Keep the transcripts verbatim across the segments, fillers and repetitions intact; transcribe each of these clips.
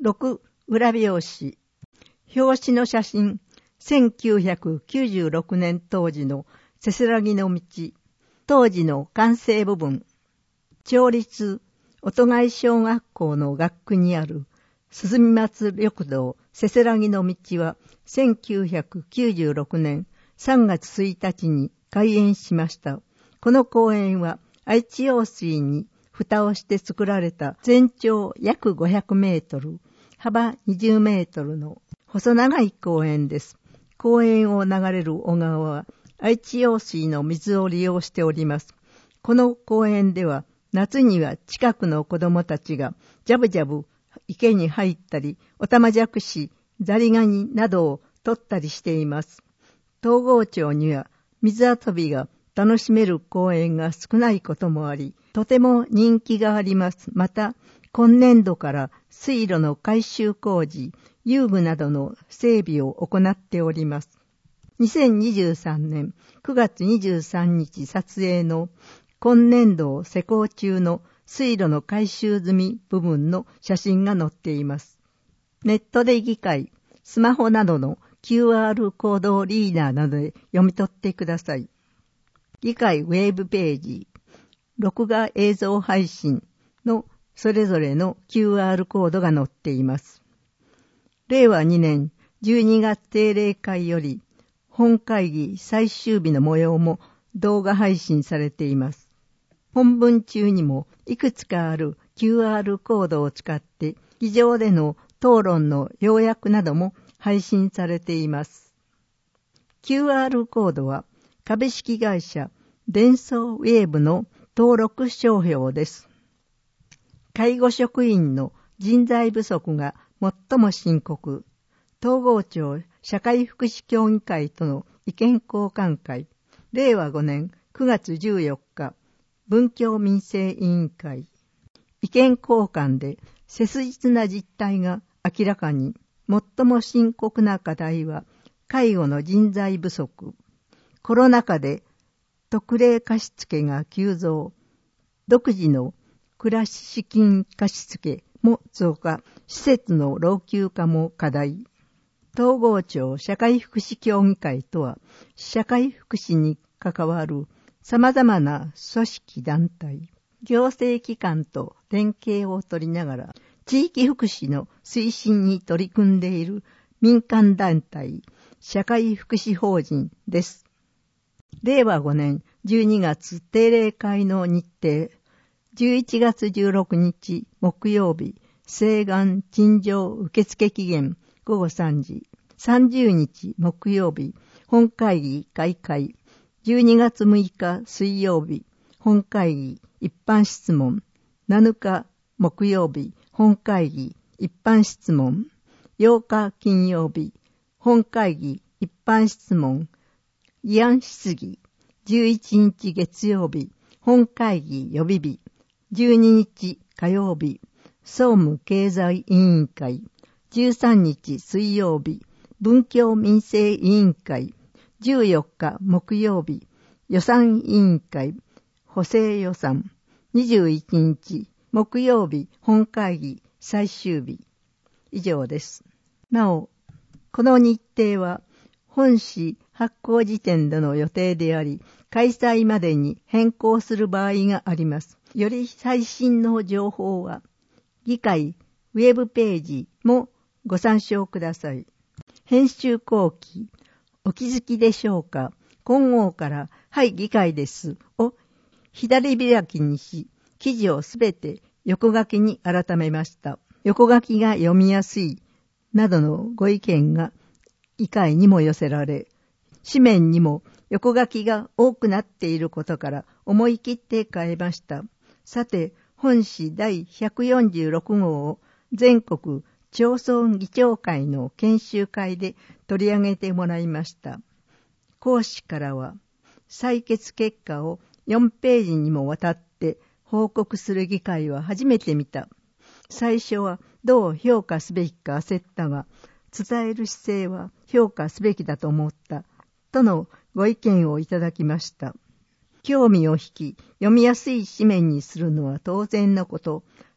ろく、裏表紙。表紙の写真、せんきゅうひゃくきゅうじゅうろくねん当時のせせらぎの道、当時の完成部分。町立音貝小学校の学区にある鈴見松緑道せせらぎの道はせんきゅうひゃくきゅうじゅうろくねんさんがつついたちに開園しました。この公園は愛知用水に蓋をして作られた全長約ごひゃくメートル、幅にじゅうメートルの細長い公園です。公園を流れる小川は愛知用水の水を利用しております。この公園では夏には近くの子供たちがジャブジャブ池に入ったり、オタマジャクシ、ザリガニなどを取ったりしています。東郷町には水遊びが楽しめる公園が少ないこともあり、とても人気があります。また、今年度から水路の改修工事、遊具などの整備を行っております。にせんにじゅうさんねんくがつにじゅうさんにち撮影の今年度施工中の水路の改修済み部分の写真が載っています。ネットで議会、スマホなどの キューアール コードリーダーなどで読み取ってください。議会ウェブページ、録画映像配信のそれぞれの キューアール コードが載っています。れいわにねんじゅうにがつ定例会より本会議最終日の模様も動画配信されています。本文中にもいくつかある キューアール コードを使って議場での討論の要約なども配信されています。キューアール コードは株式会社デンソーウェーブの登録商標です。介護職員の人材不足が最も深刻。東郷町社会福祉協議会との意見交換会。れいわごねんくがつじゅうよっか、文教民生委員会。意見交換で切実な実態が明らかに、最も深刻な課題は介護の人材不足。コロナ禍で特例貸付が急増。独自の暮らし資金貸付も増加。施設の老朽化も課題。東郷町社会福祉協議会とは、社会福祉に関わる様々な組織団体、行政機関と連携を取りながら、地域福祉の推進に取り組んでいる民間団体、社会福祉法人です。れいわごねんじゅうにがつ定例会の日程、じゅういちがつじゅうろくにち木曜日、請願陳情受付期限ごごさんじ、さんじゅうにち木曜日、本会議開会、じゅうにがつむいか水曜日、本会議一般質問、なのか木曜日、本会議一般質問、ようか金曜日、本会議一般質問、議案質疑、じゅういちにち月曜日、本会議予備日、じゅうににち火曜日、総務経済委員会、じゅうさんにち水曜日、文教民生委員会、じゅうよっか木曜日、予算委員会、補正予算、にじゅういちにち木曜日、本会議最終日。以上です。なお、この日程は本誌発行時点での予定であり、開催までに変更する場合があります。より最新の情報は、議会ウェブページもご参照ください。編集後期、お気づきでしょうか。今号から、はい、議会です、を左開きにし、記事をすべて横書きに改めました。横書きが読みやすい、などのご意見が議会にも寄せられ、紙面にも横書きが多くなっていることから思い切って変えました。さて、本誌だいひゃくよんじゅうろくごうを全国町村議長会の研修会で取り上げてもらいました。講師からは、採決結果をよんページにもわたって報告する議会は初めて見た。最初はどう評価すべきか焦ったが、伝える姿勢は評価すべきだと思った。とのご意見をいただきました。興味を引き、読みやすい紙面にするのは当然のこと。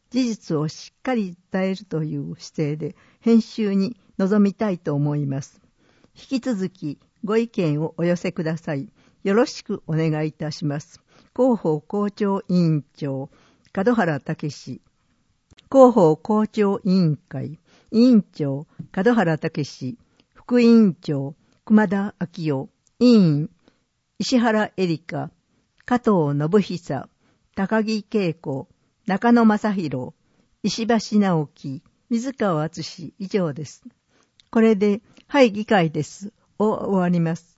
事実をしっかり伝えるという姿勢で編集に臨みたいと思います。引き続きご意見をお寄せください。よろしくお願いいたします。広報校長委員長、門原武史。広報校長委員会、委員長、門原武史。副委員長、熊田昭夫。委員、石原エリカ。加藤信久。高木恵子。中野正宏。石橋直樹。水川敦以上です。これで、はい議会です。を終わります。